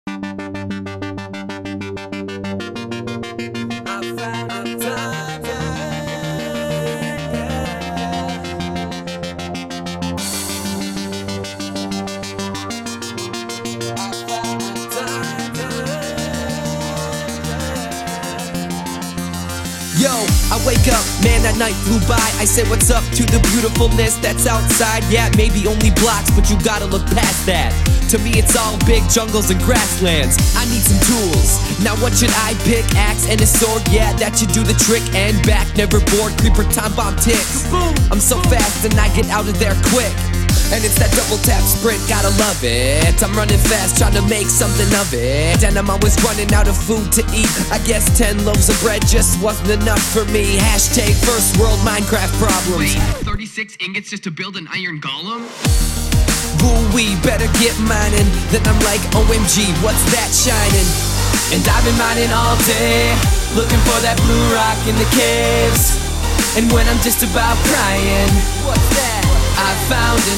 Yo, I wake up, man, that night flew by. I said what's up to the beautifulness that's outside. Yeah, maybe only blocks, but you gotta look past that. To me it's all big jungles and grasslands. I need some tools. Now what should I pick? Axe and a sword, yeah, that should do the trick. And back, never bored, creeper time bomb ticks. I'm so fast and I get out of there quick. And it's that double tap sprint, gotta love it. I'm running fast, trying to make something of it. And I'm always running out of food to eat. I guess 10 loaves of bread just wasn't enough for me. Hashtag first world Minecraft problems. Wait, 36 ingots just to build an iron golem? Woo-wee, better get mining. Then I'm like, OMG, what's that shining? And I've been mining all day, looking for that blue rock in the caves. And when I'm just about crying, what's that? I found a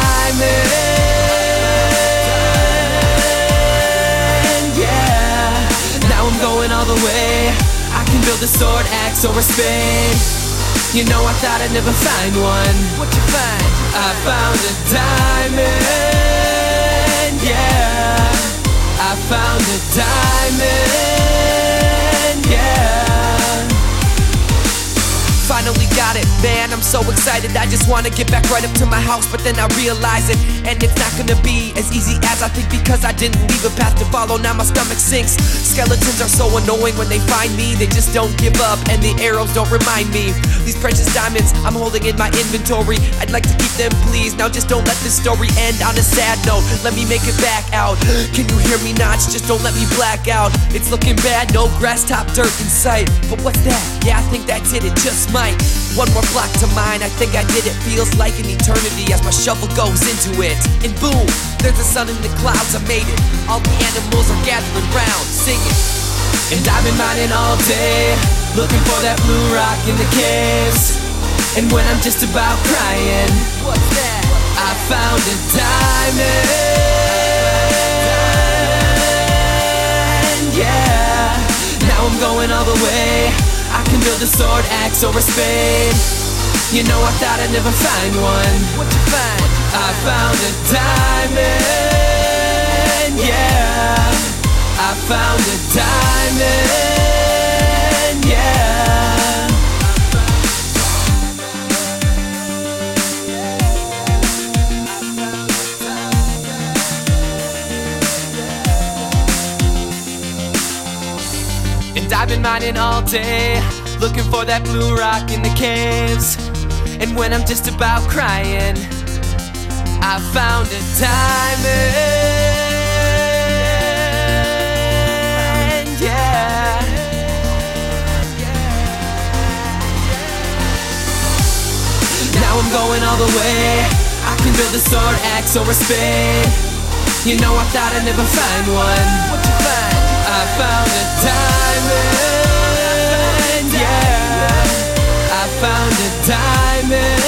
diamond, yeah. Now I'm going all the way. I can build a sword, axe, or a spade. You know I thought I'd never find one. What'd you find? I found a diamond, yeah. I found a diamond, yeah. Finally got it, man, I'm so excited. I just wanna get back right up to my house, but then I realize it. And it's not gonna be as easy as I think, because I didn't leave a path to follow, now my stomach sinks. Skeletons are so annoying when they find me. They just don't give up, and the arrows don't remind me. These precious diamonds I'm holding in my inventory, I'd like to keep them, please. Now just don't let this story end on a sad note. Let me make it back out. Can you hear me, Notch? Just don't let me black out. It's looking bad, no grass top dirt in sight. But what's that? Yeah, I think that's it, it just might. One more block to mine, I think I did it. Feels like an eternity as my shovel goes into it. And boom, there's a sun in the clouds, I made it. All the animals are gathering round, singing. And I've been mining all day, looking for that blue rock in the caves. And when I'm just about crying, what's that? I found a diamond, yeah. Now I'm going all the way. I can build a sword, axe, or a spade. You know I thought I'd never find one. What'd you find? I found a diamond, yeah. I found a diamond, yeah. And I've been mining all day, looking for that blue rock in the caves. And when I'm just about crying, I found a diamond, yeah. Now I'm going all the way. I can build a sword, axe, or a spade. You know I thought I'd never find one. What'd you find? I found a diamond, yeah. I found a diamond.